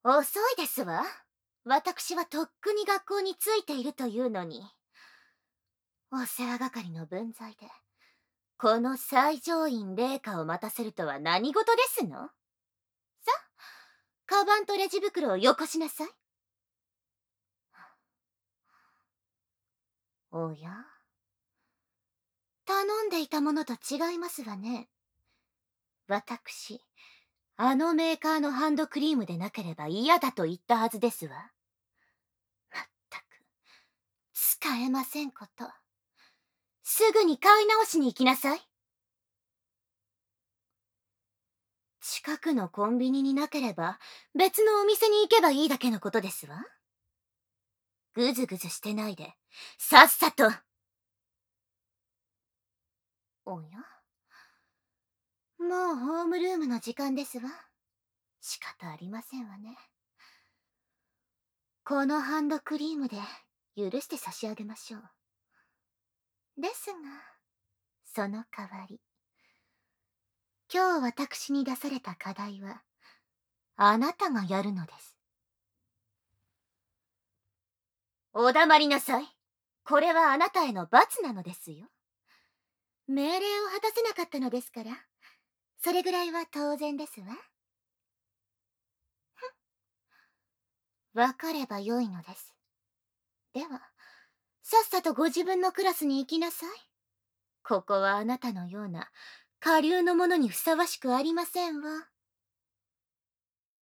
遅いですわ。私はとっくに学校に着いているというのに。お世話係の分際で、この最上院霊下を待たせるとは何事ですの？さ、カバンとレジ袋をよこしなさい。おや、頼んでいたものと違いますわね。私、あのメーカーのハンドクリームでなければ嫌だと言ったはずですわ。まったく、使えませんこと。すぐに買い直しに行きなさい。近くのコンビニになければ別のお店に行けばいいだけのことですわ。ぐずぐずしてないで、さっさと。おや、もうホームルームの時間ですわ。仕方ありませんわね。このハンドクリームで許して差し上げましょう。ですが、その代わり、今日私に出された課題は、あなたがやるのです。お黙りなさい。これはあなたへの罰なのですよ。命令を果たせなかったのですから、それぐらいは当然ですわ。わかればよいのです。では、さっさとご自分のクラスに行きなさい。ここはあなたのような下流の者にふさわしくありませんわ。